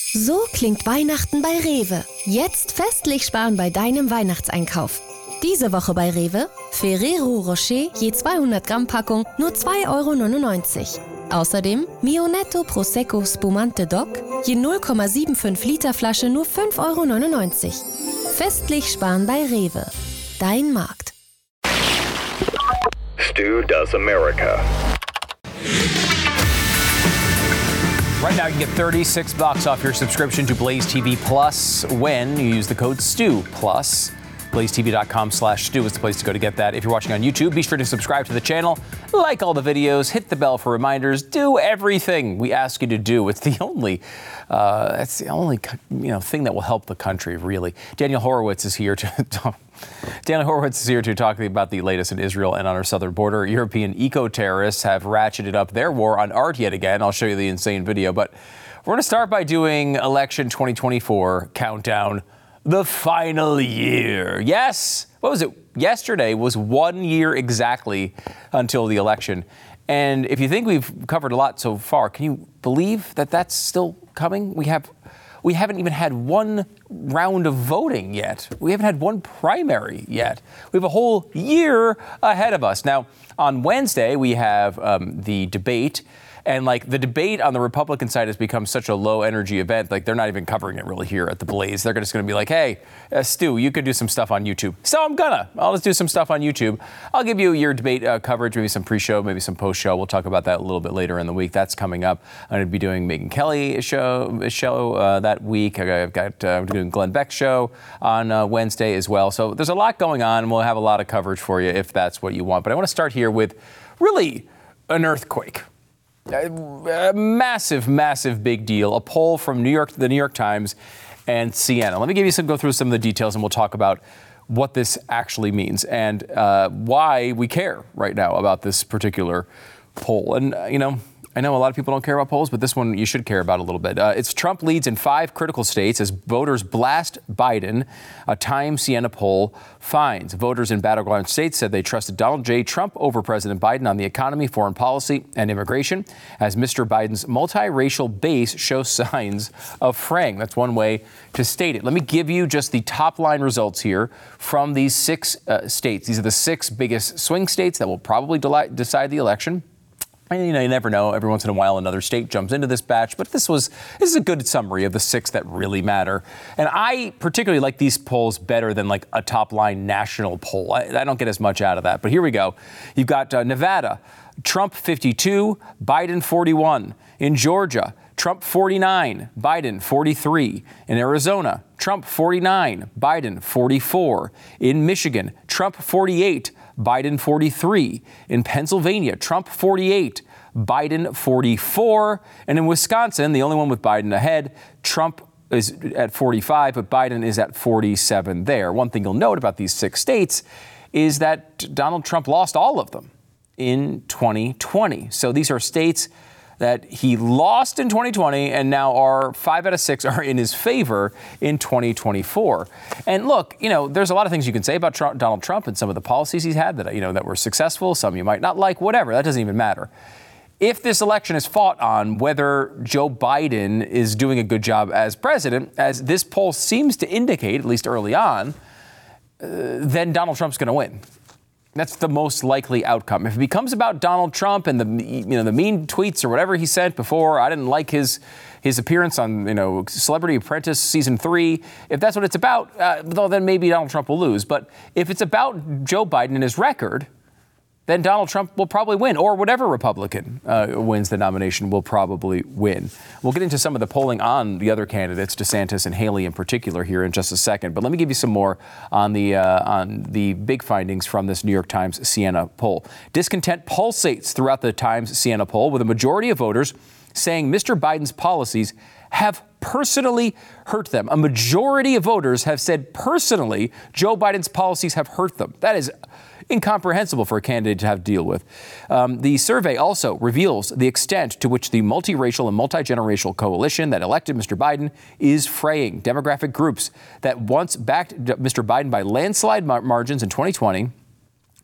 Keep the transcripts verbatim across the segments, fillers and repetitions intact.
So klingt Weihnachten bei Rewe. Jetzt festlich sparen bei deinem Weihnachtseinkauf. Diese Woche bei Rewe: Ferrero Rocher je zweihundert Gramm Packung nur zwei Euro neunundneunzig. Außerdem Mio Netto Prosecco Spumante Doc je null Komma fünfundsiebzig Liter Flasche nur fünf Euro neunundneunzig. Festlich sparen bei Rewe. Dein Markt. Stu Does America. Right now, you can get thirty-six bucks off your subscription to Blaze T V Plus when you use the code Stu Plus. BlazeTV.com slash Stu is the place to go to get that. If you're watching on YouTube, be sure to subscribe to the channel, like all the videos, hit the bell for reminders, do everything we ask you to do. It's the only, uh, that's the only, you know, thing that will help the country, really. Daniel Horowitz is here to talk. Daniel Horowitz is here to talk about the latest in Israel and on our southern border. European eco-terrorists have ratcheted up their war on art yet again. I'll show you the insane video, but we're going to start by doing election twenty twenty-four countdown. The final year. Yes. What was it? Yesterday was one year exactly until the election. And if you think we've covered a lot so far, can you believe that that's still coming? We have, we haven't even had one round of voting yet. We haven't had one primary yet. We have a whole year ahead of us. Now, on Wednesday, we have um, the debate. And like the debate on the Republican side has become such a low energy event, like they're not even covering it really here at the Blaze. They're just going to be like, hey, uh, Stu, you could do some stuff on YouTube. So I'm gonna. I'll just do some stuff on YouTube. I'll give you your debate uh, coverage, maybe some pre-show, maybe some post-show. We'll talk about that a little bit later in the week. That's coming up. I'm going to be doing Megyn Kelly show, a show uh, that week. I've got uh, I'm doing Glenn Beck's show on uh, Wednesday as well. So there's a lot going on, and we'll have a lot of coverage for you if that's what you want. But I want to start here with really an earthquake. A massive, massive big deal. A poll from New York, the New York Times and C N N. Let me give you some, go through some of the details, and we'll talk about what this actually means and uh, why we care right now about this particular poll. And, uh, you know, I know a lot of people don't care about polls, but this one you should care about a little bit. Uh, it's Trump leads in five critical states as voters blast Biden. A Time Siena poll finds voters in battleground states said they trusted Donald J. Trump over President Biden on the economy, foreign policy, and immigration, as Mister Biden's multiracial base shows signs of fraying. That's one way to state it. Let me give you just the top line results here from these six uh, states. These are the six biggest swing states that will probably de- decide the election. And, you know, you never know. Every once in a while, another state jumps into this batch. But this was this is a good summary of the six that really matter. And I particularly like these polls better than like a top-line national poll. I, I don't get as much out of that. But here we go. You've got uh, Nevada, Trump fifty-two, Biden forty-one. In Georgia, Trump forty-nine, Biden forty-three. In Arizona, Trump forty-nine, Biden forty-four. In Michigan, Trump forty-eight, Biden forty-three. In Pennsylvania, Trump forty-eight, Biden forty-four. And in Wisconsin, the only one with Biden ahead, Trump is at forty-five, but Biden is at forty-seven there. One thing you'll note about these six states is that Donald Trump lost all of them in twenty twenty. So these are states that he lost in twenty twenty and now are five out of six are in his favor in twenty twenty-four. And look, you know, there's a lot of things you can say about Trump, Donald Trump and some of the policies he's had that, you know, that were successful. Some you might not like, whatever. That doesn't even matter. If this election is fought on whether Joe Biden is doing a good job as president, as this poll seems to indicate, at least early on, uh, then Donald Trump's going to win. That's the most likely outcome. If it becomes about Donald Trump and the you know the mean tweets or whatever he sent before, I didn't like his his appearance on you know Celebrity Apprentice season three. If that's what it's about, uh, well, then maybe Donald Trump will lose. But if it's about Joe Biden and his record, then Donald Trump will probably win, or whatever Republican uh, wins the nomination will probably win. We'll get into some of the polling on the other candidates, DeSantis and Haley in particular, here in just a second. But let me give you some more on the uh, on the big findings from this New York Times Siena poll. Discontent pulsates throughout the Times Siena poll, with a majority of voters saying Mister Biden's policies have personally hurt them. A majority of voters have said personally Joe Biden's policies have hurt them. That is incomprehensible for a candidate to have to deal with. Um, the survey also reveals the extent to which the multiracial and multi-generational coalition that elected Mister Biden is fraying. Demographic groups that once backed Mister Biden by landslide mar- margins in twenty twenty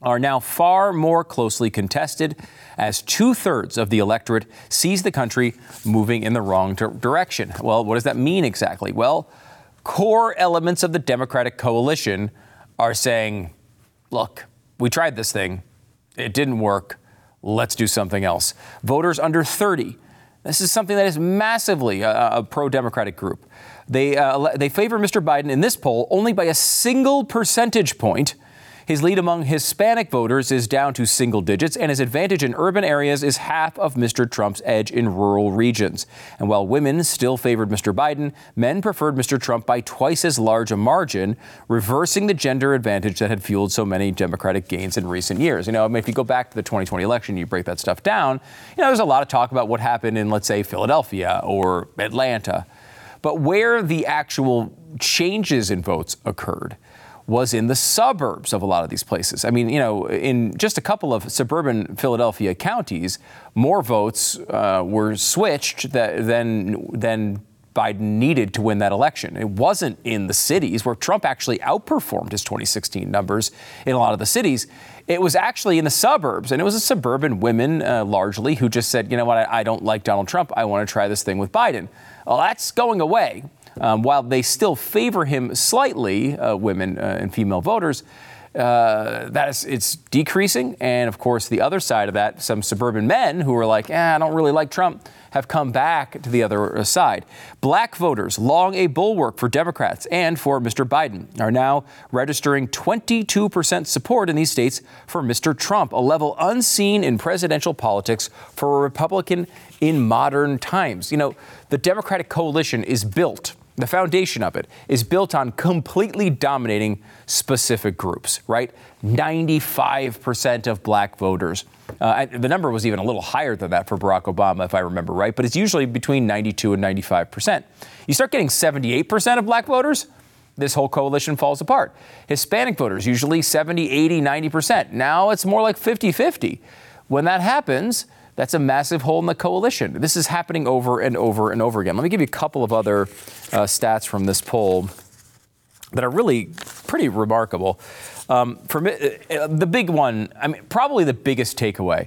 are now far more closely contested as two-thirds of the electorate sees the country moving in the wrong di- direction. Well, what does that mean exactly? Well, core elements of the Democratic coalition are saying, look, we tried this thing. It didn't work. Let's do something else. Voters under thirty. This is something that is massively a, a pro-Democratic group. They, uh, they favor Mister Biden in this poll only by a single percentage point. His lead among Hispanic voters is down to single digits, and his advantage in urban areas is half of Mister Trump's edge in rural regions. And while women still favored Mister Biden, men preferred Mister Trump by twice as large a margin, reversing the gender advantage that had fueled so many Democratic gains in recent years. You know, I mean, if you go back to the twenty twenty election, you break that stuff down, you know, there's a lot of talk about what happened in, let's say, Philadelphia or Atlanta. But where the actual changes in votes occurred was in the suburbs of a lot of these places. I mean, you know, in just a couple of suburban Philadelphia counties, more votes uh, were switched that, than than Biden needed to win that election. It wasn't in the cities where Trump actually outperformed his twenty sixteen numbers in a lot of the cities. It was actually in the suburbs, and it was a suburban women uh, largely who just said, you know what, I, I don't like Donald Trump. I want to try this thing with Biden. Well, that's going away. Um, while they still favor him slightly, uh, women uh, and female voters, uh, that is, it's decreasing. And of course, the other side of that, some suburban men who are like, eh, I don't really like Trump, have come back to the other side. Black voters, long a bulwark for Democrats and for Mister Biden, are now registering twenty-two percent support in these states for Mister Trump, a level unseen in presidential politics for a Republican in modern times. You know, the Democratic coalition is built. The foundation of it is built on completely dominating specific groups, right? ninety-five percent of black voters. Uh, the number was even a little higher than that for Barack Obama, if I remember right, but it's usually between ninety-two and ninety-five percent. You start getting seventy-eight percent of black voters, this whole coalition falls apart. Hispanic voters, usually seventy, eighty, ninety percent. Now it's more like fifty-fifty. When that happens, that's a massive hole in the coalition. This is happening over and over and over again. Let me give you a couple of other uh, stats from this poll that are really pretty remarkable. Um, for me, uh, the big one, I mean, probably the biggest takeaway.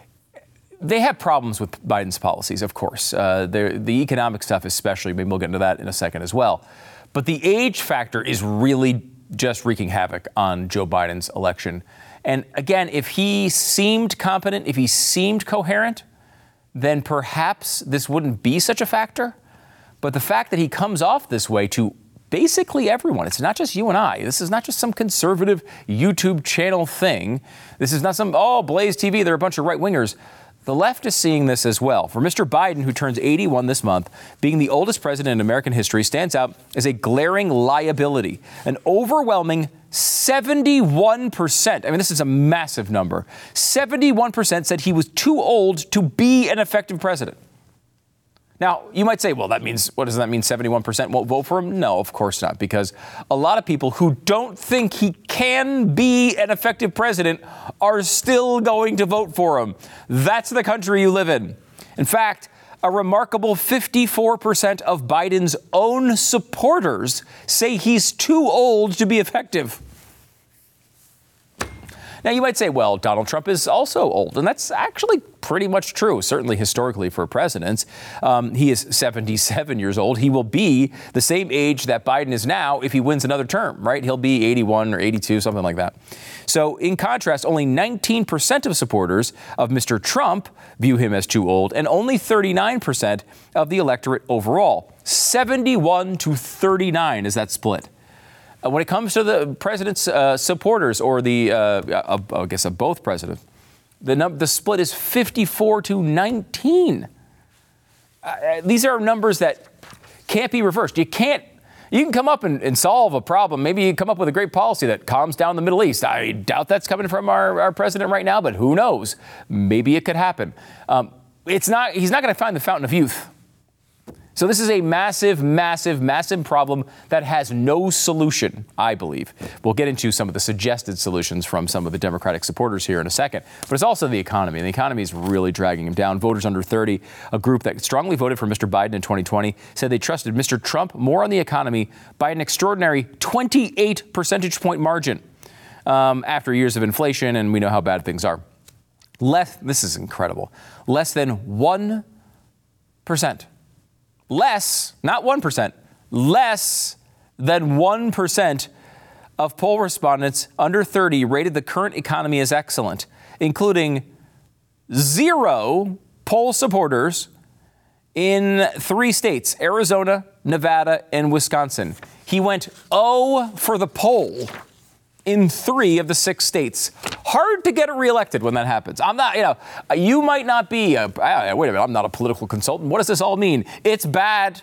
They have problems with Biden's policies, of course. Uh, the economic stuff especially, maybe we'll get into that in a second as well. But the age factor is really just wreaking havoc on Joe Biden's election. And again, if he seemed competent, if he seemed coherent, then perhaps this wouldn't be such a factor. But the fact that he comes off this way to basically everyone, it's not just you and I. This is not just some conservative YouTube channel thing. This is not some, oh, Blaze T V, they're a bunch of right-wingers. The left is seeing this as well. For Mister Biden, who turns eighty-one this month, being the oldest president in American history stands out as a glaring liability. An overwhelming seventy-one percent, I mean, this is a massive number, seventy-one percent said he was too old to be an effective president. Now, you might say, well, that means, what does that mean, seventy-one percent won't vote for him? No, of course not, because a lot of people who don't think he can be an effective president are still going to vote for him. That's the country you live in. In fact, a remarkable fifty-four percent of Biden's own supporters say he's too old to be effective. Now, you might say, well, Donald Trump is also old, and that's actually pretty much true, certainly historically for presidents. Um, he is seventy-seven years old. He will be the same age that Biden is now if he wins another term, right? He'll be eighty-one or eighty-two, something like that. So in contrast, only nineteen percent of supporters of Mister Trump view him as too old, and only thirty-nine percent of the electorate overall. seventy-one to thirty-nine is that split. When it comes to the president's uh, supporters, or the, uh, uh, I guess, of both presidents, the, num- the split is fifty-four to nineteen. Uh, these are numbers that can't be reversed. You can't, you can come up and, and solve a problem. Maybe you come up with a great policy that calms down the Middle East. I doubt that's coming from our, our president right now, but who knows? Maybe it could happen. Um, it's not, he's not going to find the fountain of youth. So this is a massive, massive, massive problem that has no solution, I believe. We'll get into some of the suggested solutions from some of the Democratic supporters here in a second. But it's also the economy. And the economy is really dragging him down. Voters under thirty, a group that strongly voted for Mister Biden in twenty twenty, said they trusted Mister Trump more on the economy by an extraordinary twenty-eight percentage point margin. um, after years of inflation, and we know how bad things are. Less, this is incredible, less than one percent. Less, not one percent, less than one percent of poll respondents under thirty rated the current economy as excellent, including zero poll supporters in three states, Arizona, Nevada, and Wisconsin. He went oh for the poll in three of the six states. Hard to get reelected when that happens. I'm not, you know, you might not be, a, wait a minute, I'm not a political consultant. What does this all mean? It's bad.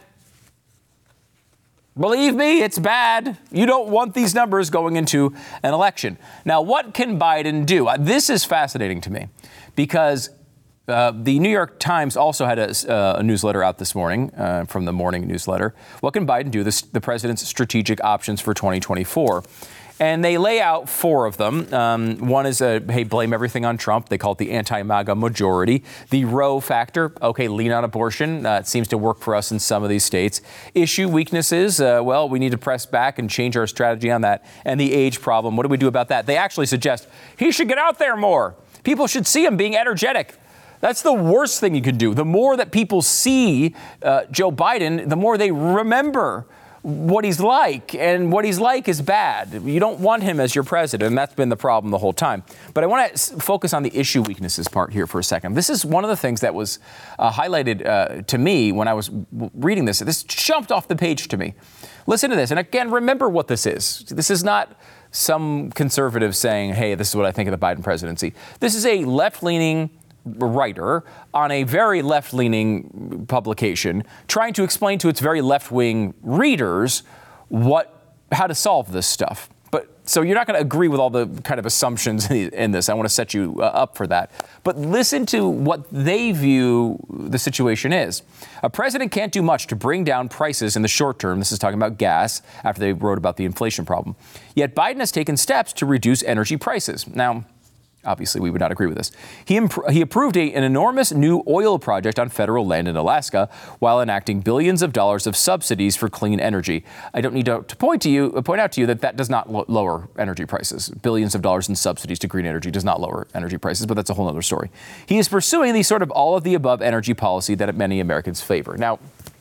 Believe me, it's bad. You don't want these numbers going into an election. Now, what can Biden do? This is fascinating to me because uh, the New York Times also had a, uh, a newsletter out this morning uh, from the morning newsletter. What can Biden do? This, the president's strategic options for twenty twenty-four. And they lay out four of them. Um, one is, a, hey, blame everything on Trump. They call it the anti-MAGA majority. The Roe factor, okay, lean on abortion. Uh, it seems to work for us in some of these states. Issue weaknesses, uh, well, we need to press back and change our strategy on that. And the age problem, what do we do about that? They actually suggest he should get out there more. People should see him being energetic. That's the worst thing you can do. The more that people see uh, Joe Biden, the more they remember what he's like, and what he's like is bad. You don't want him as your president, and that's been the problem the whole time. But I want to focus on the issue weaknesses part here for a second. This is one of the things that was uh, highlighted uh, to me when I was reading this. This jumped off the page to me. Listen to this, and again, remember what this is. This is not some conservative saying, hey, this is what I think of the Biden presidency. This is a left-leaning writer on a very left-leaning publication trying to explain to its very left-wing readers what how to solve this stuff. But so you're not going to agree with all the kind of assumptions in this. I want to set you uh, up for that. But listen to what they view the situation is. A president can't do much to bring down prices in the short term. This is talking about gas after they wrote about the inflation problem. Yet Biden has taken steps to reduce energy prices. Now, obviously, we would not agree with this. He, imp- he approved a, an enormous new oil project on federal land in Alaska while enacting billions of dollars of subsidies for clean energy. I don't need to, to point to you, point out to you that that does not lo- lower energy prices. Billions of dollars in subsidies to green energy does not lower energy prices, but that's a whole other story. He is pursuing the sort of all of the above energy policy that many Americans favor. Now,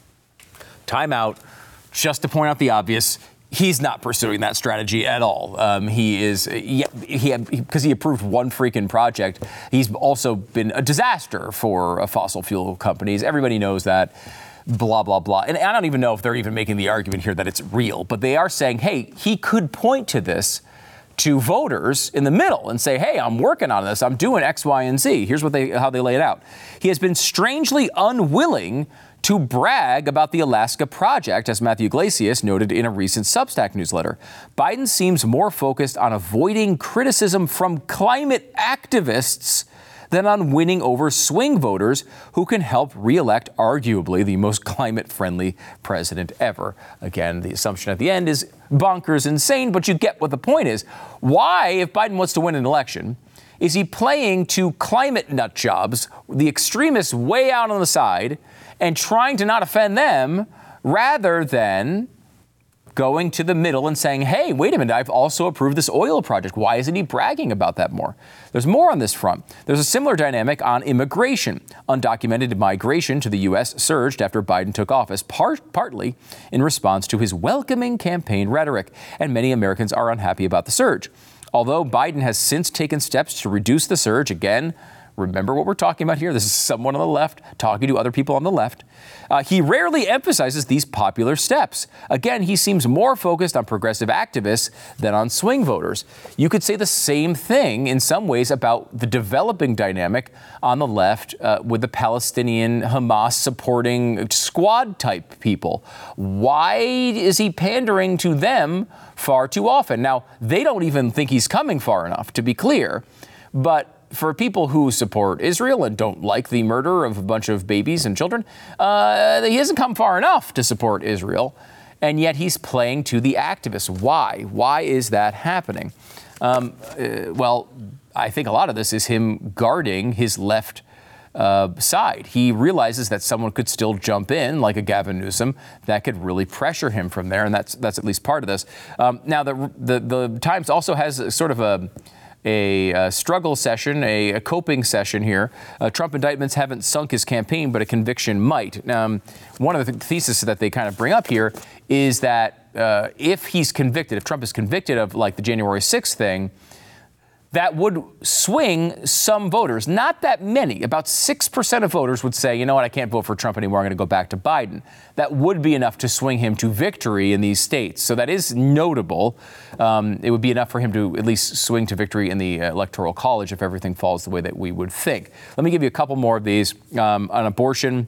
time out, just to point out the obvious. He's not pursuing that strategy at all. Um, he is, he, he, because he approved one freaking project. He's also been a disaster for uh, fossil fuel companies. Everybody knows that. Blah, blah, blah. And I don't even know if they're even making the argument here that it's real, but they are saying, hey, he could point to this to voters in the middle and say, hey, I'm working on this. I'm doing X, Y, and Z. Here's what they, how they lay it out. He has been strangely unwilling to brag about the Alaska project, as Matthew Iglesias noted in a recent Substack newsletter. Biden seems more focused on avoiding criticism from climate activists than on winning over swing voters who can help re-elect arguably the most climate-friendly president ever. Again, the assumption at the end is bonkers insane, but you get what the point is. Why, if Biden wants to win an election, is he playing to climate nut jobs, the extremists way out on the side, and trying to not offend them rather than going to the middle and saying, hey, wait a minute, I've also approved this oil project. Why isn't he bragging about that more? There's more on this front. There's a similar dynamic on immigration. Undocumented migration to the U S surged after Biden took office, part, partly in response to his welcoming campaign rhetoric, and many Americans are unhappy about the surge. Although Biden has since taken steps to reduce the surge, again, remember what we're talking about here. This is someone on the left talking to other people on the left. Uh, he rarely emphasizes these popular steps. Again, he seems more focused on progressive activists than on swing voters. You could say the same thing in some ways about the developing dynamic on the left uh, with the Palestinian Hamas supporting squad type people. Why is he pandering to them far too often? Now, they don't even think he's coming far enough, to be clear, but for people who support Israel and don't like the murder of a bunch of babies and children, uh, he hasn't come far enough to support Israel, and yet he's playing to the activists. Why? Why is that happening? Um, uh, well, I think a lot of this is him guarding his left uh, side. He realizes that someone could still jump in, like a Gavin Newsom, that could really pressure him from there, and that's that's at least part of this. Um, now, the, the the Times also has sort of a A, a struggle session, a, a coping session here. Uh, Trump indictments haven't sunk his campaign, but a conviction might. Um, one of the th- theses that they kind of bring up here is that uh, if he's convicted, if Trump is convicted of like the January sixth thing, that would swing some voters. Not that many. About six percent of voters would say, you know what, I can't vote for Trump anymore. I'm going to go back to Biden. That would be enough to swing him to victory in these states. So that is notable. Um, it would be enough for him to at least swing to victory in the Electoral College if everything falls the way that we would think. Let me give you a couple more of these. Um, on abortion,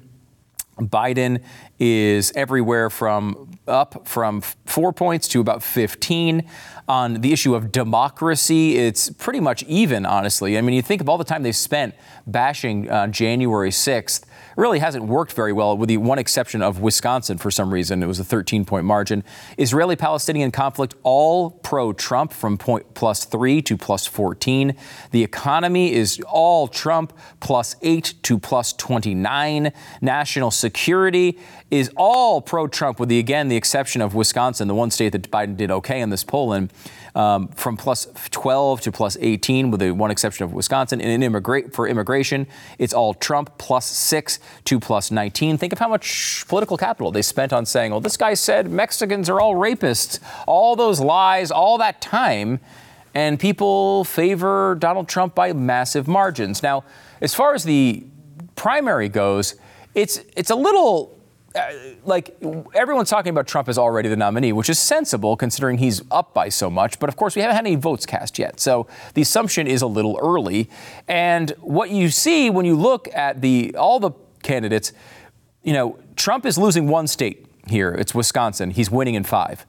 Biden is everywhere from up from four points to about fifteen. On the issue of democracy, it's pretty much even, honestly. I mean, you think of all the time they've spent bashing uh, January sixth. It really hasn't worked very well, with the one exception of Wisconsin for some reason. It was a thirteen-point margin. Israeli-Palestinian conflict, all pro-Trump, from point plus three to plus fourteen. The economy is all Trump, plus eight to plus twenty-nine. National security is all pro-Trump, with the, again, the exception of Wisconsin, the one state that Biden did okay in this poll in, um, from plus twelve to plus eighteen, with the one exception of Wisconsin. And in immigra- for immigration, it's all Trump, plus six to plus nineteen. Think of how much political capital they spent on saying, well, this guy said Mexicans are all rapists. All those lies, all that time, and people favor Donald Trump by massive margins. Now, as far as the primary goes, it's it's a little... Uh, like, everyone's talking about Trump as already the nominee, which is sensible considering he's up by so much. But of course, we haven't had any votes cast yet. So the assumption is a little early. And what you see when you look at the all the candidates, you know, Trump is losing one state here. It's Wisconsin. He's winning in five.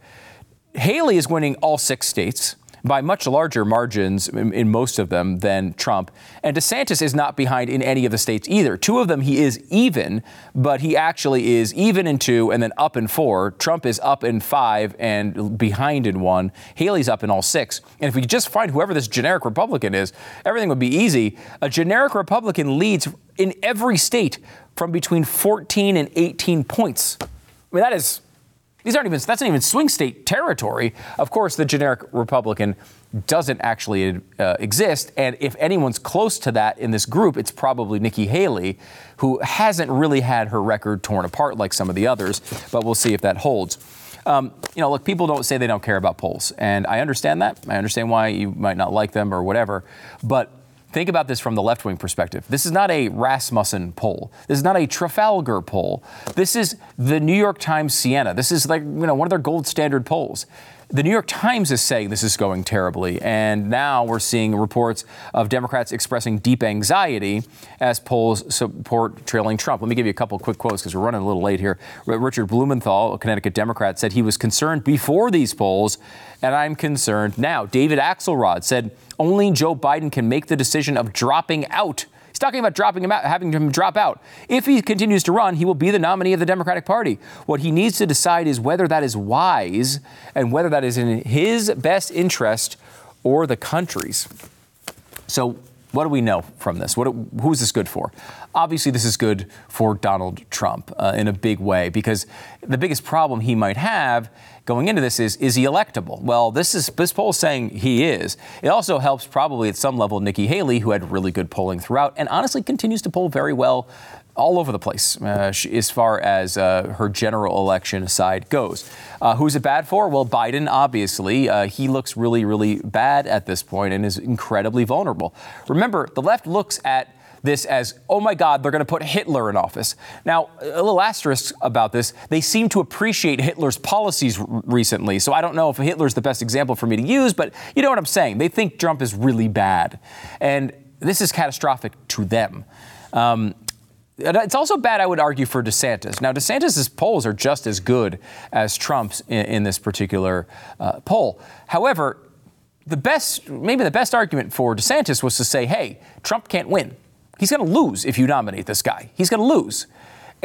Haley is winning all six states by much larger margins in, in most of them than Trump. And DeSantis is not behind in any of the states either. Two of them he is even, but he actually is even in two and then up in four. Trump is up in five and behind in one. Haley's up in all six. And if we could just find whoever this generic Republican is, everything would be easy. A generic Republican leads in every state from between fourteen and eighteen points. I mean, that is... These aren't even, that's not even swing state territory. Of course, the generic Republican doesn't actually uh, exist. And if anyone's close to that in this group, it's probably Nikki Haley, who hasn't really had her record torn apart like some of the others. But we'll see if that holds. Um, you know, look, people don't say they don't care about polls. And I understand that. I understand why you might not like them or whatever. But think about this from the left-wing perspective. This is not a Rasmussen poll. This is not a Trafalgar poll. This is the New York Times Siena. This is like, you know, one of their gold standard polls. The New York Times is saying this is going terribly. And now we're seeing reports of Democrats expressing deep anxiety as polls support trailing Trump. Let me give you a couple of quick quotes because we're running a little late here. Richard Blumenthal, a Connecticut Democrat, said he was concerned before these polls, and I'm concerned now. David Axelrod said only Joe Biden can make the decision of dropping out. He's talking about dropping him out, having him drop out. If he continues to run, he will be the nominee of the Democratic Party. What he needs to decide is whether that is wise and whether that is in his best interest or the country's. So what do we know from this? What, who is this good for? Obviously, this is good for Donald Trump uh, in a big way, because the biggest problem he might have going into this is, is he electable? Well, this is this poll is saying he is. It also helps probably at some level Nikki Haley, who had really good polling throughout and honestly continues to poll very well all over the place uh, as far as uh, her general election side goes. Uh, who's it bad for? Well, Biden, obviously. Uh, he looks really, really bad at this point and is incredibly vulnerable. Remember, the left looks at this as, oh my God, they're going to put Hitler in office. Now, a little asterisk about this, they seem to appreciate Hitler's policies r- recently. So I don't know if Hitler's the best example for me to use, but you know what I'm saying. They think Trump is really bad. And this is catastrophic to them. Um, It's also bad, I would argue, for DeSantis. Now, DeSantis' polls are just as good as Trump's in, in this particular uh, poll. However, the best, maybe the best argument for DeSantis was to say, hey, Trump can't win. He's going to lose if you nominate this guy. He's going to lose. And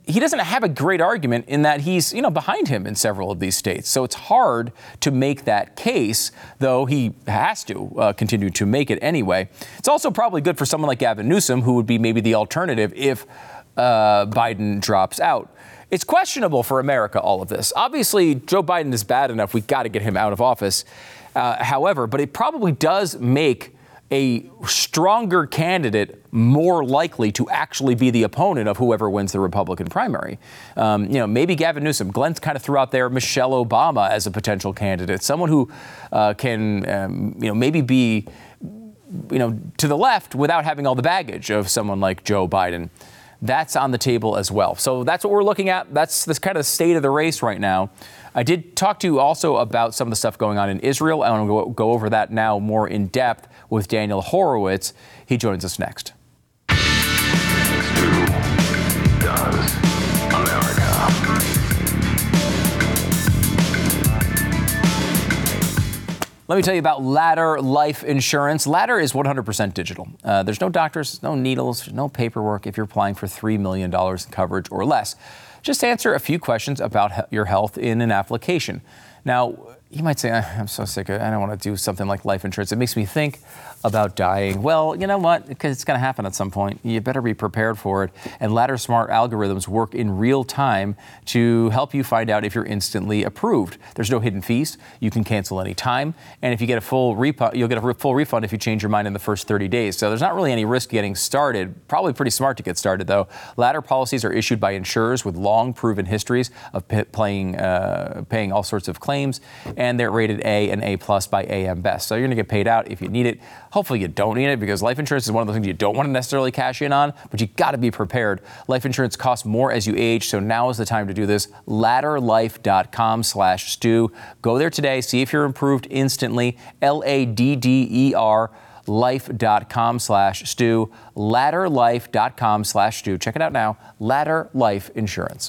he doesn't have a great argument in that he's, you know, behind him in several of these states. So it's hard to make that case, though he has to uh, continue to make it anyway. It's also probably good for someone like Gavin Newsom, who would be maybe the alternative if uh, Biden drops out. It's questionable for America, all of this. Obviously, Joe Biden is bad enough. We've got to get him out of office. Uh, however, but it probably does make a stronger candidate more likely to actually be the opponent of whoever wins the Republican primary. Um, you know, maybe Gavin Newsom. Glenn kind of threw out there Michelle Obama as a potential candidate, someone who uh, can, um, you know, maybe be, you know, to the left without having all the baggage of someone like Joe Biden. That's on the table as well. So that's what we're looking at. That's this kind of state of the race right now. I did talk to you also about some of the stuff going on in Israel. I want to go, go over that now more in depth with Daniel Horowitz. He joins us next. Stu does America. Let me tell you about Ladder Life Insurance. Ladder is one hundred percent digital. Uh, there's no doctors, no needles, no paperwork if you're applying for three million dollars in coverage or less. Just answer a few questions about your health in an application. Now, you might say, I'm so sick of it. I don't want to do something like life insurance. It makes me think about dying. Well, you know what? Because it's going to happen at some point. You better be prepared for it. And Ladder Smart algorithms work in real time to help you find out if you're instantly approved. There's no hidden fees. You can cancel any time. And if you get a full refund, you'll get a full refund if you change your mind in the first thirty days. So there's not really any risk getting started. Probably pretty smart to get started, though. Ladder policies are issued by insurers with long proven histories of p- playing, uh, paying all sorts of claims. And they're rated A and A plus by A M Best. So you're going to get paid out if you need it. Hopefully you don't need it, because life insurance is one of the things you don't want to necessarily cash in on, but you got to be prepared. Life insurance costs more as you age, so now is the time to do this. ladderlife.com slash Stu. Go there today. See if you're improved instantly. L A D D E R life.com slash Stu. ladderlife.com slash Stu. Check it out now. Ladder Life Insurance.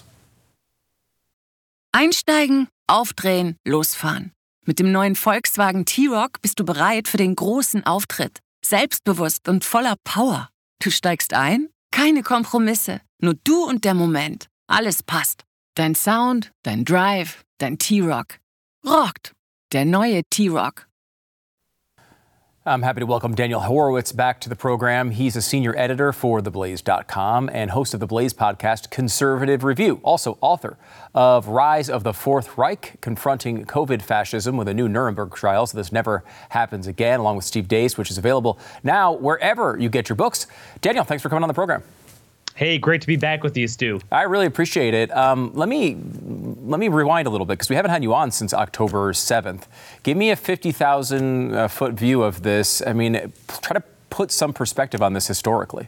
Einsteigen, aufdrehen, losfahren. Mit dem neuen Volkswagen T-Roc bist du bereit für den großen Auftritt. Selbstbewusst und voller Power. Du steigst ein? Keine Kompromisse. Nur du und der Moment. Alles passt. Dein Sound, dein Drive, dein T-Roc. Rockt. Der neue T-Roc. I'm happy to welcome Daniel Horowitz back to the program. He's a senior editor for the blaze dot com and host of the Blaze podcast, Conservative Review. Also author of Rise of the Fourth Reich, Confronting COVID Fascism with a New Nuremberg Trial, so this never happens again, along with Steve Deace, which is available now wherever you get your books. Daniel, thanks for coming on the program. Hey, great to be back with you, Stu. I really appreciate it. Um, let me let me rewind a little bit, because we haven't had you on since October seventh. Give me a fifty thousand uh, foot view of this. I mean, try to put some perspective on this historically.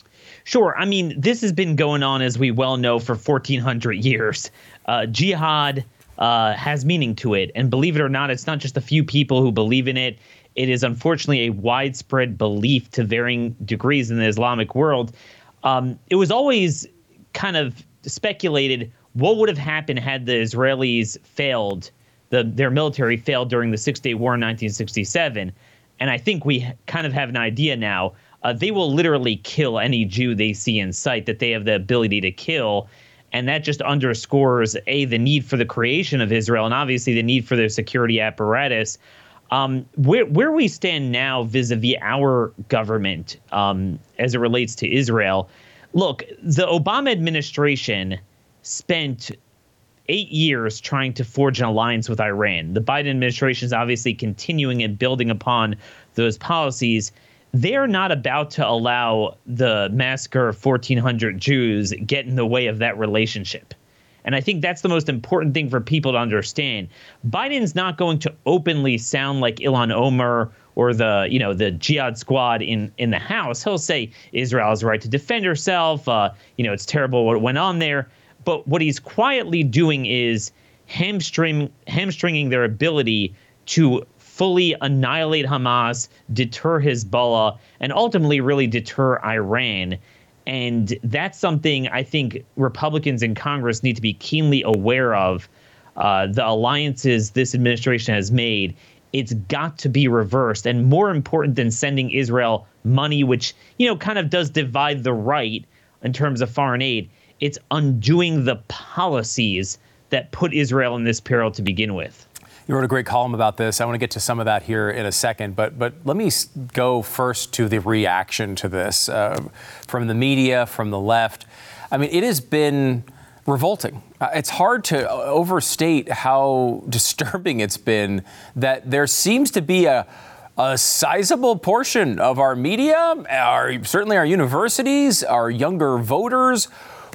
Sure. I mean, this has been going on, as we well know, for fourteen hundred years. Uh, jihad uh, has meaning to it. And believe it or not, it's not just a few people who believe in it. It is unfortunately a widespread belief to varying degrees in the Islamic world. Um, it was always kind of speculated what would have happened had the Israelis failed, the, their military failed during the Six-Day War in nineteen sixty-seven. And I think we kind of have an idea now. Uh, they will literally kill any Jew they see in sight that they have the ability to kill. And that just underscores, A, the need for the creation of Israel, and obviously the need for their security apparatus. Um, where where we stand now vis-a-vis our government um, as it relates to Israel, look, the Obama administration spent eight years trying to forge an alliance with Iran. The Biden administration is obviously continuing and building upon those policies. They're not about to allow the massacre of fourteen hundred Jews get in the way of that relationship. And I think that's the most important thing for people to understand. Biden's not going to openly sound like Ilhan Omar or the, you know, the Jihad Squad in, in the House. He'll say Israel has a right to defend herself. Uh, you know, it's terrible what went on there. But what he's quietly doing is hamstring, hamstringing their ability to fully annihilate Hamas, deter Hezbollah, and ultimately really deter Iran. And that's something I think Republicans in Congress need to be keenly aware of. Uh, the alliances this administration has made, it's got to be reversed. And more important than sending Israel money, which, you know, kind of does divide the right in terms of foreign aid, It's undoing the policies that put Israel in this peril to begin with. You wrote a great column about this. I want to get to some of that here in a second, but but let me go first to the reaction to this uh, from the media, from the left. I mean, it has been revolting. Uh, it's hard to overstate how disturbing it's been that there seems to be a a sizable portion of our media, our certainly our universities, our younger voters,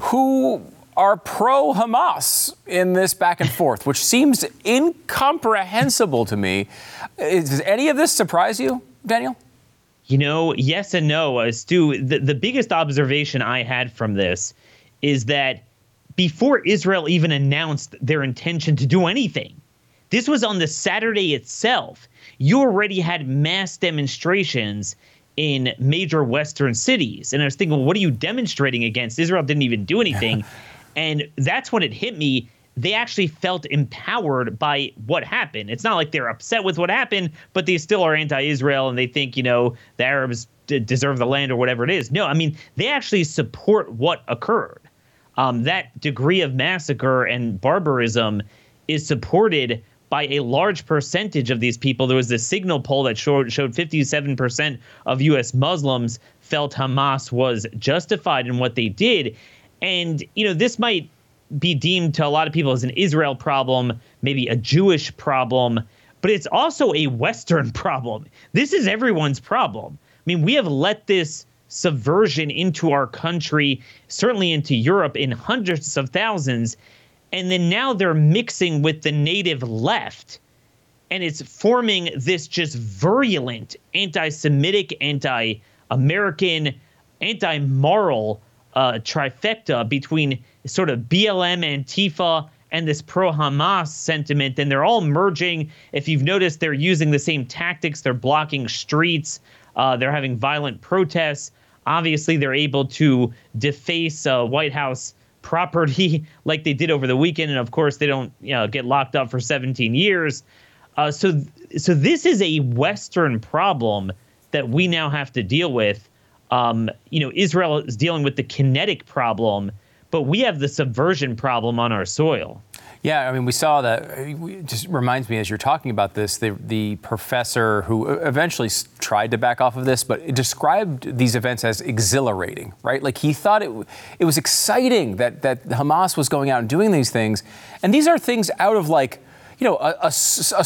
who are pro-Hamas in this back and forth, which seems incomprehensible to me. Does any of this surprise you, Daniel? You know, yes and no. Uh, Stu, the, the biggest observation I had from this is that before Israel even announced their intention to do anything, this was on the Saturday itself, you already had mass demonstrations in major Western cities. And I was thinking, well, what are you demonstrating against? Israel didn't even do anything. And that's when it hit me. They actually felt empowered by what happened. It's not like they're upset with what happened, but they still are anti-Israel and they think, you know, the Arabs d- deserve the land or whatever it is. No, I mean, they actually support what occurred. Um, that degree of massacre and barbarism is supported by a large percentage of these people. There was this Signal poll that showed, showed fifty-seven percent of U S Muslims felt Hamas was justified in what they did. And, you know, this might be deemed to a lot of people as an Israel problem, maybe a Jewish problem, but it's also a Western problem. This is everyone's problem. I mean, we have let this subversion into our country, certainly into Europe, in hundreds of thousands. And then now they're mixing with the native left. And it's forming this just virulent anti-Semitic, anti-American, anti-moral uh, trifecta between sort of B L M, Antifa, and this pro-Hamas sentiment. And they're all merging. If you've noticed, they're using the same tactics. They're blocking streets. Uh, they're having violent protests. Obviously, they're able to deface uh, White House property like they did over the weekend. And of course, they don't you know, get locked up for seventeen years. Uh, so, so this is a Western problem that we now have to deal with. Um, you know, Israel is dealing with the kinetic problem, but we have the subversion problem on our soil. Yeah, I mean, we saw that. It just reminds me, as you're talking about this, the the professor who eventually tried to back off of this, but described these events as exhilarating, right? Like he thought it it was exciting that that Hamas was going out and doing these things, and these are things out of like, you know, a, a, a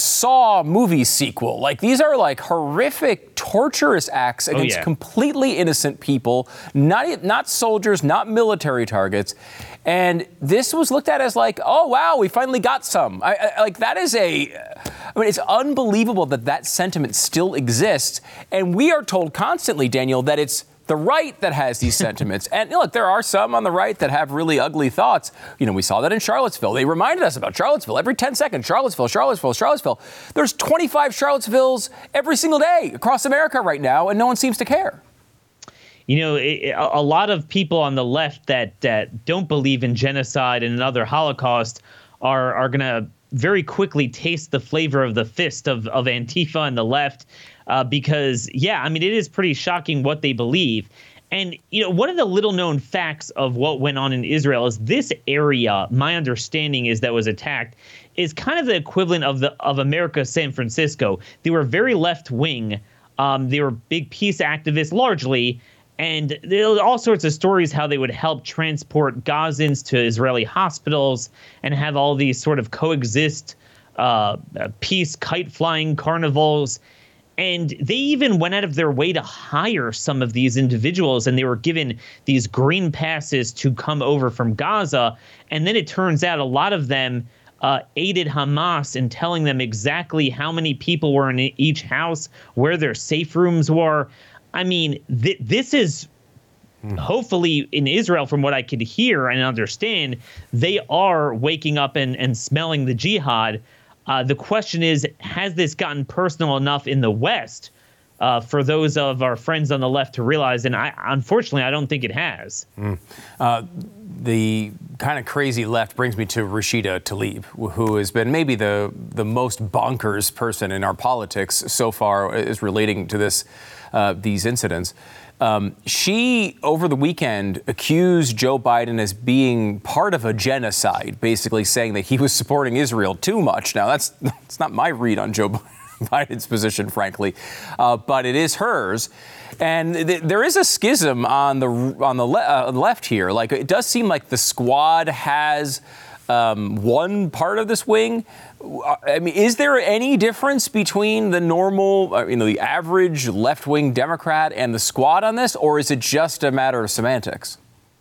Saw movie sequel. Like these are like horrific, torturous acts against oh, yeah. completely innocent people, not not soldiers, not military targets. And this was looked at as like, oh, wow, we finally got some. I, I, like that is a, I mean, it's unbelievable that that sentiment still exists. And we are told constantly, Daniel, that it's the right that has these sentiments. And look, there are some on the right that have really ugly thoughts. You know, we saw that in Charlottesville. They reminded us about Charlottesville every ten seconds. Charlottesville, Charlottesville, Charlottesville. There's twenty-five Charlottesvilles every single day across America right now, and no one seems to care. You know, it, a lot of people on the left that, that don't believe in genocide and another Holocaust are are going to very quickly taste the flavor of the fist of, of Antifa and the left uh, because, yeah, I mean, it is pretty shocking what they believe. And, you know, one of the little known facts of what went on in Israel is this area, my understanding is that was attacked, is kind of the equivalent of the of America's San Francisco. They were very left wing. Um, they were big peace activists largely. And there were all sorts of stories how they would help transport Gazans to Israeli hospitals and have all these sort of coexist uh, peace kite flying carnivals. And they even went out of their way to hire some of these individuals, and they were given these green passes to come over from Gaza. And then it turns out a lot of them uh, aided Hamas in telling them exactly how many people were in each house, where their safe rooms were. I mean, th- this is mm. hopefully in Israel, from what I could hear and understand, they are waking up and, and smelling the jihad. Uh, the question is, has this gotten personal enough in the West uh, for those of our friends on the left to realize? And I, unfortunately, I don't think it has. Mm. Uh, the kind of crazy left brings me to Rashida Tlaib, who has been maybe the, the most bonkers person in our politics so far as relating to this uh, these incidents. Um, she, over the weekend, accused Joe Biden as being part of a genocide, basically saying that he was supporting Israel too much. Now, that's, that's not my read on Joe Biden's position, frankly, uh, but it is hers. And th- there is a schism on the on the le- uh, left here. Like, it does seem like the squad has um, one part of this wing. I mean, is there any difference between the normal, uh, you know, the average left-wing Democrat and the squad on this, or is it just a matter of semantics?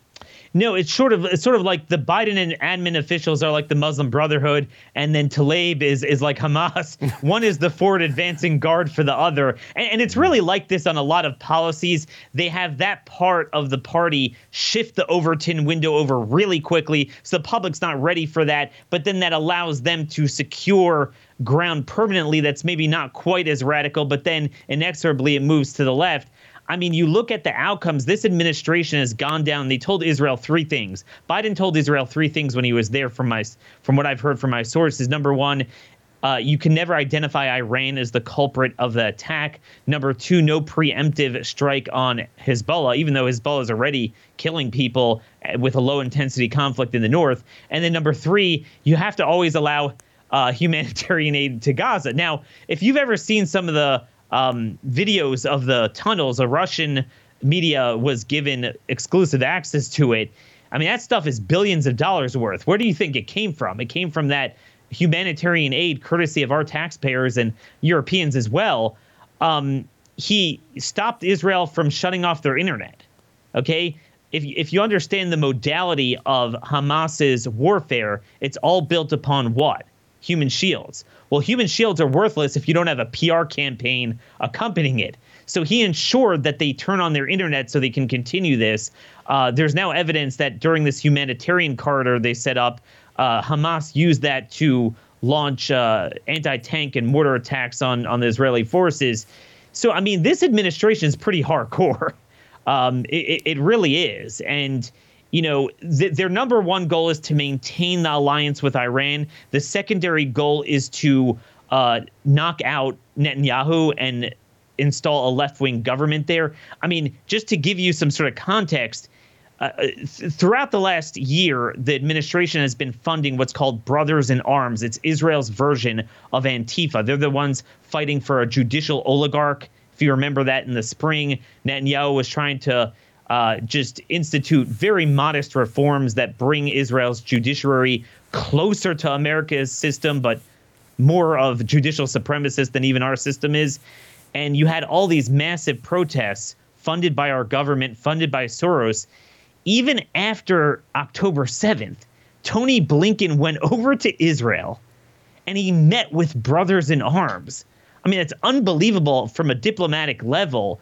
No, it's sort of it's sort of like the Biden and admin officials are like the Muslim Brotherhood, and then Tlaib is is like Hamas. One is the forward advancing guard for the other, and, and it's really like this on a lot of policies. They have that part of the party shift the Overton window over really quickly, so the public's not ready for that. But then that allows them to secure ground permanently. That's maybe not quite as radical, but then inexorably it moves to the left. I mean, you look at the outcomes. This administration has gone down. They told Israel three things. Biden told Israel three things when he was there from my, from what I've heard from my sources. Number one, uh, you can never identify Iran as the culprit of the attack. Number two, no preemptive strike on Hezbollah, even though Hezbollah is already killing people with a low-intensity conflict in the north. And then number three, you have to always allow uh, humanitarian aid to Gaza. Now, if you've ever seen some of the Um, videos of the tunnels, a Russian media was given exclusive access to it. I mean, that stuff is billions of dollars worth. Where do you think it came from? It came from that humanitarian aid courtesy of our taxpayers and Europeans as well. Um, he stopped Israel from shutting off their internet. Okay? If, if you understand the modality of Hamas's warfare, it's all built upon what? Human shields. Well, human shields are worthless if you don't have a P R campaign accompanying it. So he ensured that they turn on their internet so they can continue this. Uh, there's now evidence that during this humanitarian corridor they set up, uh, Hamas used that to launch uh, anti-tank and mortar attacks on, on the Israeli forces. So, I mean, this administration is pretty hardcore. Um, it, it really is. And you know, th- their number one goal is to maintain the alliance with Iran. The secondary goal is to uh, knock out Netanyahu and install a left-wing government there. I mean, just to give you some sort of context, uh, th- throughout the last year, the administration has been funding what's called Brothers in Arms. It's Israel's version of Antifa. They're the ones fighting for a judicial oligarch. If you remember that in the spring, Netanyahu was trying to Uh, just institute very modest reforms that bring Israel's judiciary closer to America's system, but more of judicial supremacist than even our system is. And you had all these massive protests funded by our government, funded by Soros. Even after October seventh, Tony Blinken went over to Israel and he met with Brothers in Arms. I mean, it's unbelievable from a diplomatic level.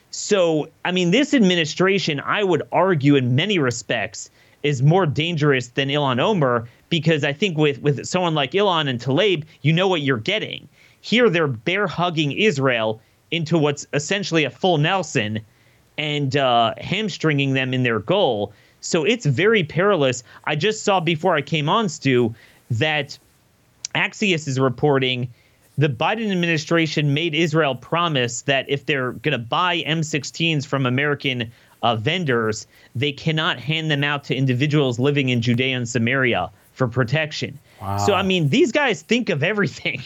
So, I mean, this administration, I would argue in many respects, is more dangerous than Ilhan Omar, because I think with, with someone like Ilhan and Tlaib, you know what you're getting. Here, they're bear hugging Israel into what's essentially a full Nelson and uh, hamstringing them in their goal. So it's very perilous. I just saw before I came on, Stu, that Axios is reporting the Biden administration made Israel promise that if they're going to buy M sixteens from American uh, vendors, they cannot hand them out to individuals living in Judea and Samaria for protection. Wow. So, I mean, these guys think of everything.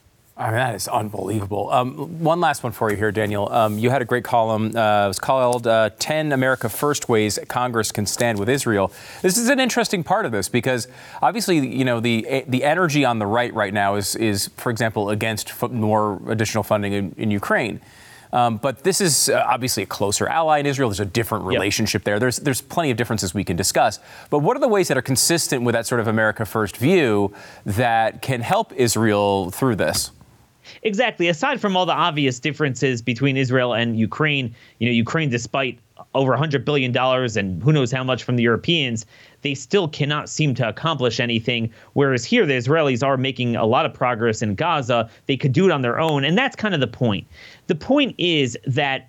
I mean, that is unbelievable. Um, one last one for you here, Daniel. Um, you had a great column. Uh, it was called uh, ten America First Ways Congress Can Stand with Israel. This is an interesting part of this because obviously, you know, the the energy on the right right now is, is for example, against f- more additional funding in, in Ukraine. Um, but this is uh, obviously a closer ally in Israel. There's a different relationship yep. there. There's there's plenty of differences we can discuss. But what are the ways that are consistent with that sort of America First view that can help Israel through this? Exactly. Aside from all the obvious differences between Israel and Ukraine, you know, Ukraine, despite over one hundred billion dollars and who knows how much from the Europeans, they still cannot seem to accomplish anything. Whereas here, the Israelis are making a lot of progress in Gaza. They could do it on their own. And that's kind of the point. The point is that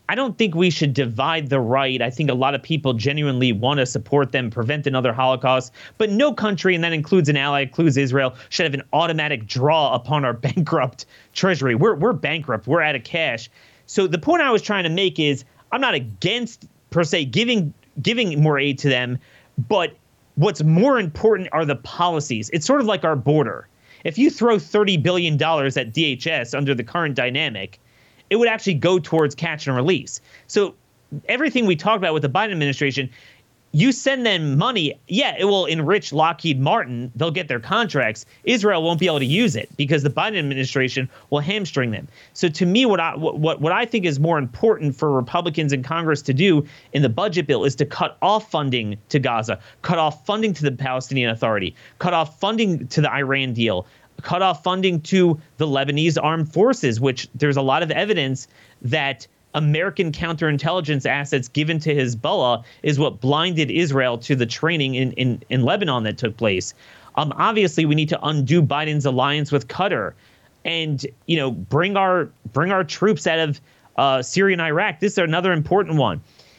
I don't think we should divide the right. I think a lot of people genuinely want to support them, prevent another Holocaust. But no country, and that includes an ally, includes Israel, should have an automatic draw upon our bankrupt treasury. We're we're bankrupt. We're out of cash. So the point I was trying to make is I'm not against, per se, giving giving more aid to them. But what's more important are the policies. It's sort of like our border. If you throw thirty billion dollars at D H S under the current dynamic, it would actually go towards catch and release. So everything we talked about with the Biden administration, you send them money, yeah, it will enrich Lockheed Martin. They'll get their contracts. Israel won't be able to use it because the Biden administration will hamstring them. So to me, what I what what I think is more important for Republicans in Congress to do in the budget bill is to cut off funding to Gaza, cut off funding to the Palestinian Authority, cut off funding to the Iran deal, cut off funding to the Lebanese armed forces, which there's a lot of evidence that American counterintelligence assets given to Hezbollah is what blinded Israel to the training in, in, in Lebanon that took place. Um, obviously, we need to undo Biden's alliance with Qatar and, you know, bring our bring our troops out of uh, Syria and Iraq. This is another important one.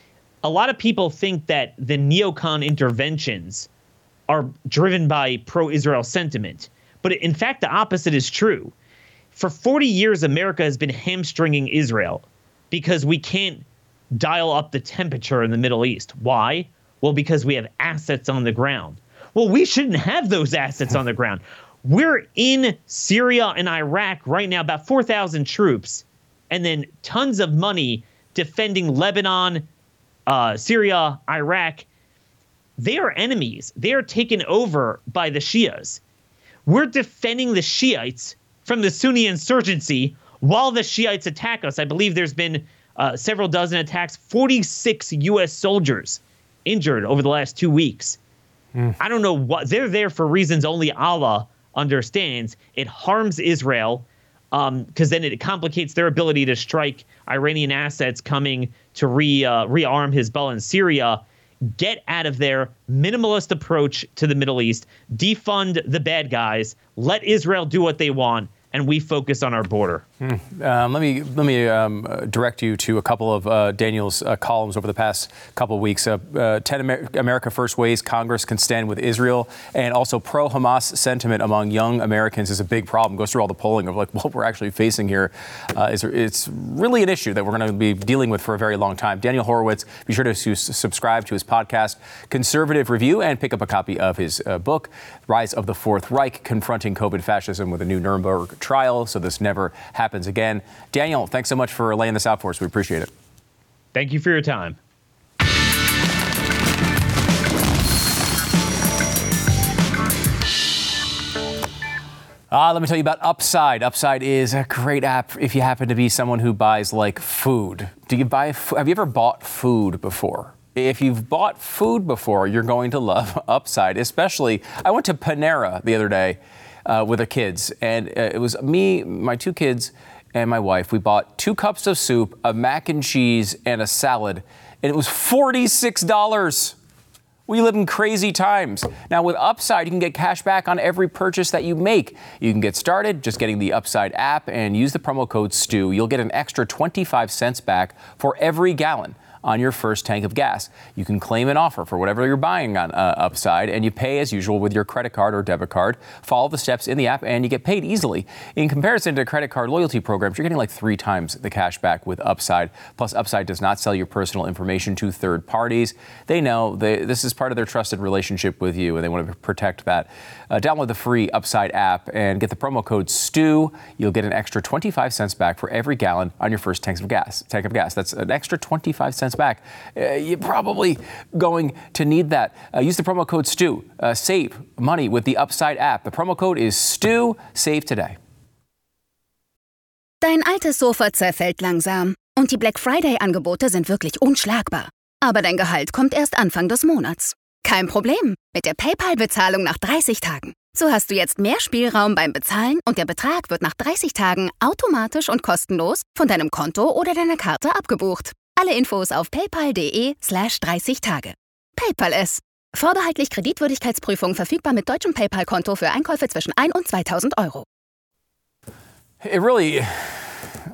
A lot of people think that the neocon interventions are driven by pro-Israel sentiment. But in fact, the opposite is true. For forty years, America has been hamstringing Israel because we can't dial up the temperature in the Middle East. Why? Well, because we have assets on the ground. Well, we shouldn't have those assets on the ground. We're in Syria and Iraq right now, about four thousand troops, and then tons of money defending Lebanon, uh, Syria, Iraq. They are enemies. They are taken over by the Shias. We're defending the Shiites from the Sunni insurgency while the Shiites attack us. I believe there's been uh, several dozen attacks, forty-six U S soldiers injured over the last two weeks. Mm. I don't know what they're there for reasons only Allah understands. It harms Israel because um, then it complicates their ability to strike Iranian assets coming to re uh, rearm Hezbollah in Syria. Get out of there. Minimalist approach to the Middle East. Defund the bad guys. Let Israel do what they want. And we focus on our border. Hmm. Um, let me let me um, uh, direct you to a couple of uh, Daniel's uh, columns over the past couple of weeks. Uh, uh, ten Amer- America First Ways Congress Can Stand with Israel, and also pro-Hamas sentiment among young Americans is a big problem. Goes through all the polling of like what we're actually facing here. Uh, is it's really an issue that we're going to be dealing with for a very long time. Daniel Horowitz, be sure to su- subscribe to his podcast, Conservative Review, and pick up a copy of his uh, book, Rise of the Fourth Reich: Confronting COVID Fascism with a New Nuremberg Trial, so this never happens again. Daniel, thanks so much for laying this out for us. We appreciate it. Thank you for your time. Uh, let me tell you about Upside. Upside is a great app if you happen to be someone who buys like food. Do you buy? F- have you ever bought food before? If you've bought food before, you're going to love Upside. Especially, I went to Panera the other day Uh, with the kids, and uh, it was me, my two kids, and my wife. We bought two cups of soup, a mac and cheese, and a salad, and it was forty-six dollars. We live in crazy times. Now, with Upside, you can get cash back on every purchase that you make. You can get started just getting the Upside app and use the promo code STU. You'll get an extra twenty-five cents back for every gallon on your first tank of gas. You can claim an offer for whatever you're buying on uh, Upside, and you pay as usual with your credit card or debit card. Follow the steps in the app, and you get paid easily. In comparison to credit card loyalty programs, you're getting like three times the cash back with Upside. Plus, Upside does not sell your personal information to third parties. They know they, this is part of their trusted relationship with you, and they want to protect that. Uh, download the free Upside app and get the promo code STU. You'll get an extra twenty-five cents back for every gallon on your first tank of gas. Tank of gas. That's an extra twenty-five cents back. Uh, you're probably going to need that. Uh, use the promo code STU. Uh, save money with the Upside app. The promo code is STU. Save today. Dein altes Sofa zerfällt langsam und die Black Friday-Angebote sind wirklich unschlagbar. Aber dein Gehalt kommt erst Anfang des Monats. Kein Problem mit der PayPal-Bezahlung nach dreißig Tagen. So hast du jetzt mehr Spielraum beim Bezahlen und der Betrag wird nach dreißig Tagen automatisch und kostenlos von deinem Konto oder deiner Karte abgebucht. Alle Infos auf paypal.de slash 30 Tage. PayPal es. Vorbehaltlich Kreditwürdigkeitsprüfung verfügbar mit deutschem PayPal-Konto für Einkäufe zwischen ein und zweitausend Euro. It really,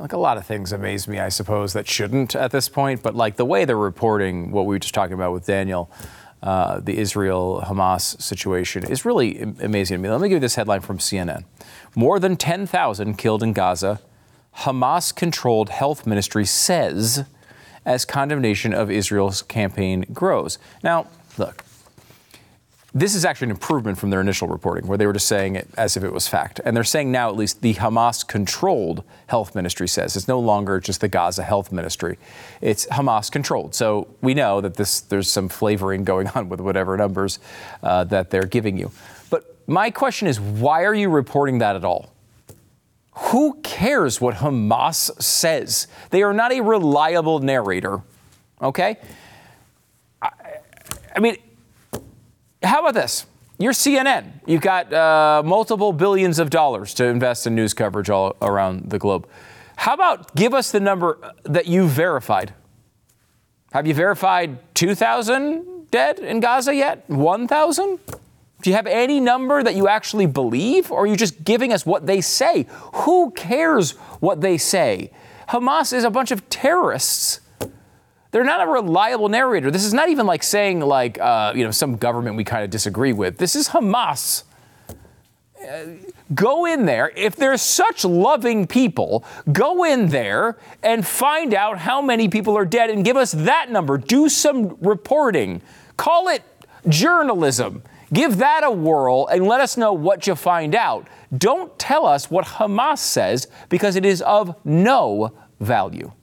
like a lot of things amaze me, I suppose, that shouldn't at this point. But like the way they're reporting what we were just talking about with Daniel, uh, the Israel-Hamas situation is really amazing to me. Let me give you this headline from C N N. More than ten thousand killed in Gaza, Hamas-controlled health ministry says, as condemnation of Israel's campaign grows. Now, look. This is actually an improvement from their initial reporting, where they were just saying it as if it was fact. And they're saying now, at least, the Hamas-controlled health ministry says. It's no longer just the Gaza health ministry. It's Hamas-controlled. So we know that this there's some flavoring going on with whatever numbers uh, that they're giving you. But my question is, why are you reporting that at all? Who cares what Hamas says? They are not a reliable narrator, okay? I, I mean... How about this? You're C N N. You've got uh, multiple billions of dollars to invest in news coverage all around the globe. How about give us the number that you verified? Have you verified two thousand dead in Gaza yet? one thousand? Do you have any number that you actually believe? Or are you just giving us what they say? Who cares what they say? Hamas is a bunch of terrorists. They're not a reliable narrator. This is not even like saying, like, uh, you know, some government we kind of disagree with. This is Hamas. Uh, go in there. If they're such loving people, go in there and find out how many people are dead and give us that number. Do some reporting. Call it journalism. Give that a whirl and let us know what you find out. Don't tell us what Hamas says, because it is of no value.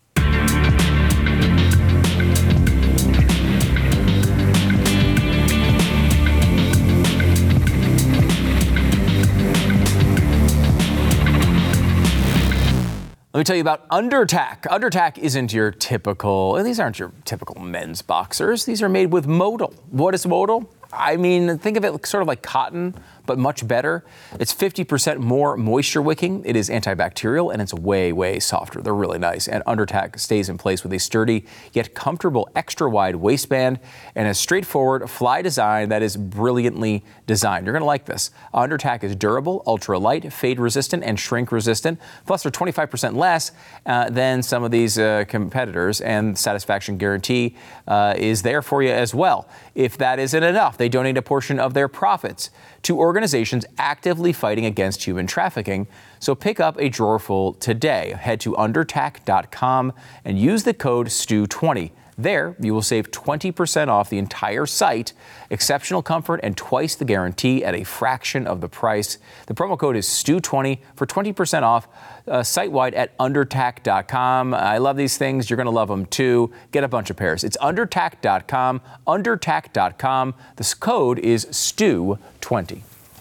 Let me tell you about Undertac. Undertac isn't your typical, and these aren't your typical men's boxers. These are made with modal. What is modal? I mean, think of it sort of like cotton, but much better. It's fifty percent more moisture wicking. It is antibacterial, and it's way, way softer. They're really nice. And Undertac stays in place with a sturdy yet comfortable extra wide waistband and a straightforward fly design that is brilliantly designed. You're going to like this. Undertac is durable, ultra light, fade resistant, and shrink resistant. Plus, they're twenty-five percent less uh, than some of these uh, competitors, and satisfaction guarantee uh, is there for you as well. If that isn't enough, they donate a portion of their profits to organizations actively fighting against human trafficking. So pick up a drawerful today. Head to undertac dot com and use the code S T U twenty. There, you will save twenty percent off the entire site, exceptional comfort, and twice the guarantee at a fraction of the price. The promo code is S T U twenty for twenty percent off uh, site-wide at undertac dot com. I love these things. You're going to love them, too. Get a bunch of pairs. It's undertac dot com, undertac dot com. This code is S T U twenty.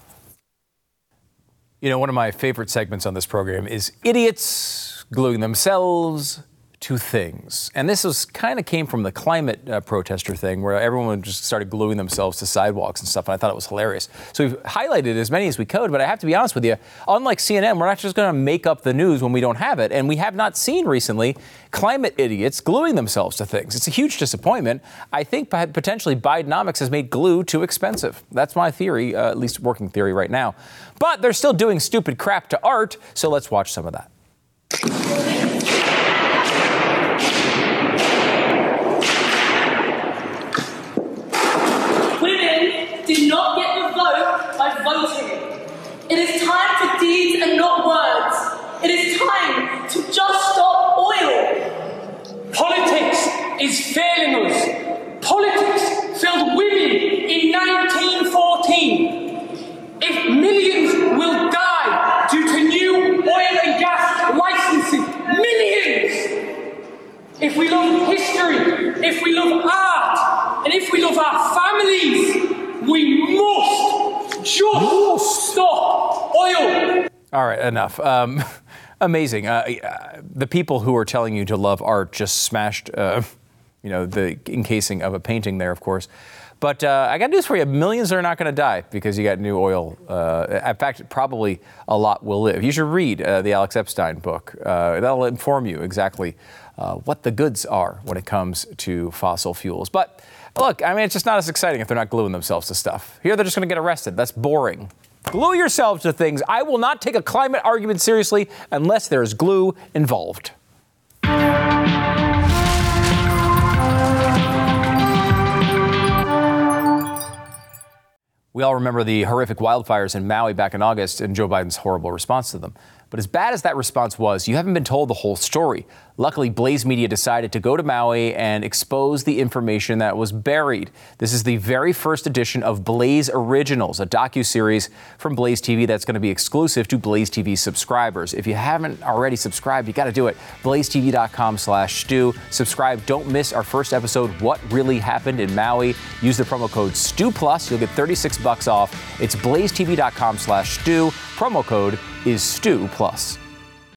You know, one of my favorite segments on this program is idiots gluing themselves to things. And this was kind of came from the climate uh, protester thing, where everyone just started gluing themselves to sidewalks and stuff, and I thought it was hilarious. So we've highlighted as many as we could, but I have to be honest with you, unlike C N N, we're not just going to make up the news when we don't have it, and we have not seen recently climate idiots gluing themselves to things. It's a huge disappointment. I think potentially Bidenomics has made glue too expensive. That's my theory, uh, at least working theory right now. But they're still doing stupid crap to art, so let's watch some of that. Did not get the vote by voting. It is time for deeds and not words. It is time to just stop oil. Politics is failing us. Politics failed women in nineteen fourteen. If millions will die due to new oil and gas licensing, millions! If we love history, if we love art, and if we love our families, we must just stop oil. All right, enough. Um, amazing. Uh, uh, the people who are telling you to love art just smashed, uh, you know, the encasing of a painting there, of course. But uh, I got news for you. Millions are not going to die because you got new oil. Uh, in fact, probably a lot will live. You should read uh, the Alex Epstein book. Uh, that'll inform you exactly uh, what the goods are when it comes to fossil fuels. But Look, I mean, it's just not as exciting if they're not gluing themselves to stuff. Here, they're just going to get arrested. That's boring. Glue yourselves to things. I will not take a climate argument seriously unless there is glue involved. We all remember the horrific wildfires in Maui back in August and Joe Biden's horrible response to them. But as bad as that response was, you haven't been told the whole story. Luckily, Blaze Media decided to go to Maui and expose the information that was buried. This is the very first edition of Blaze Originals, a docuseries from Blaze T V that's going to be exclusive to Blaze T V subscribers. If you haven't already subscribed, you got to do it. blaze t v dot com slash stew. Subscribe. Don't miss our first episode, What Really Happened in Maui. Use the promo code STEW+. You'll get thirty-six bucks off. It's blaze t v dot com slash stew. Promo code is STEW+.